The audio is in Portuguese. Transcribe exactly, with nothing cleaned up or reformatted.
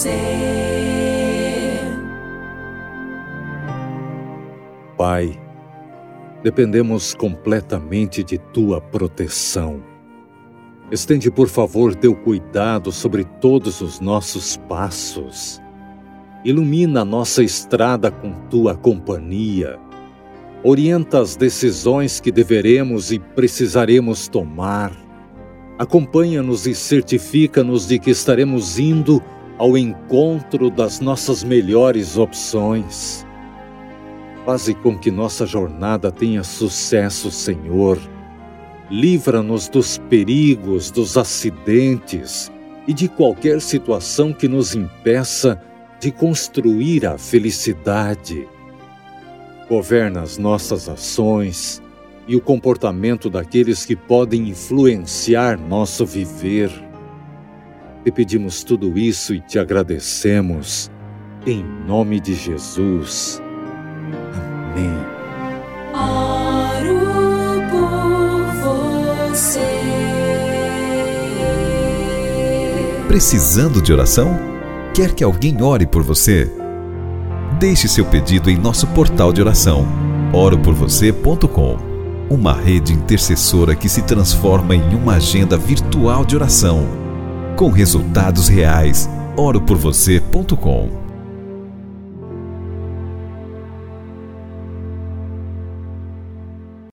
Pai, dependemos completamente de Tua proteção. Estende, por favor, Teu cuidado sobre todos os nossos passos. Ilumina a nossa estrada com Tua companhia. Orienta as decisões que deveremos e precisaremos tomar. Acompanha-nos e certifica-nos de que estaremos indo ao encontro das nossas melhores opções. Faze com que nossa jornada tenha sucesso, Senhor. Livra-nos dos perigos, dos acidentes e de qualquer situação que nos impeça de construir a felicidade. Governa as nossas ações e o comportamento daqueles que podem influenciar nosso viver. Te pedimos tudo isso e te agradecemos, em nome de Jesus. Amém. Oro por você. Precisando de oração? Quer que alguém ore por você? Deixe seu pedido em nosso portal de oração, oro por você ponto com. Uma rede intercessora que se transforma em uma agenda virtual de oração, com resultados reais. oro por você ponto com.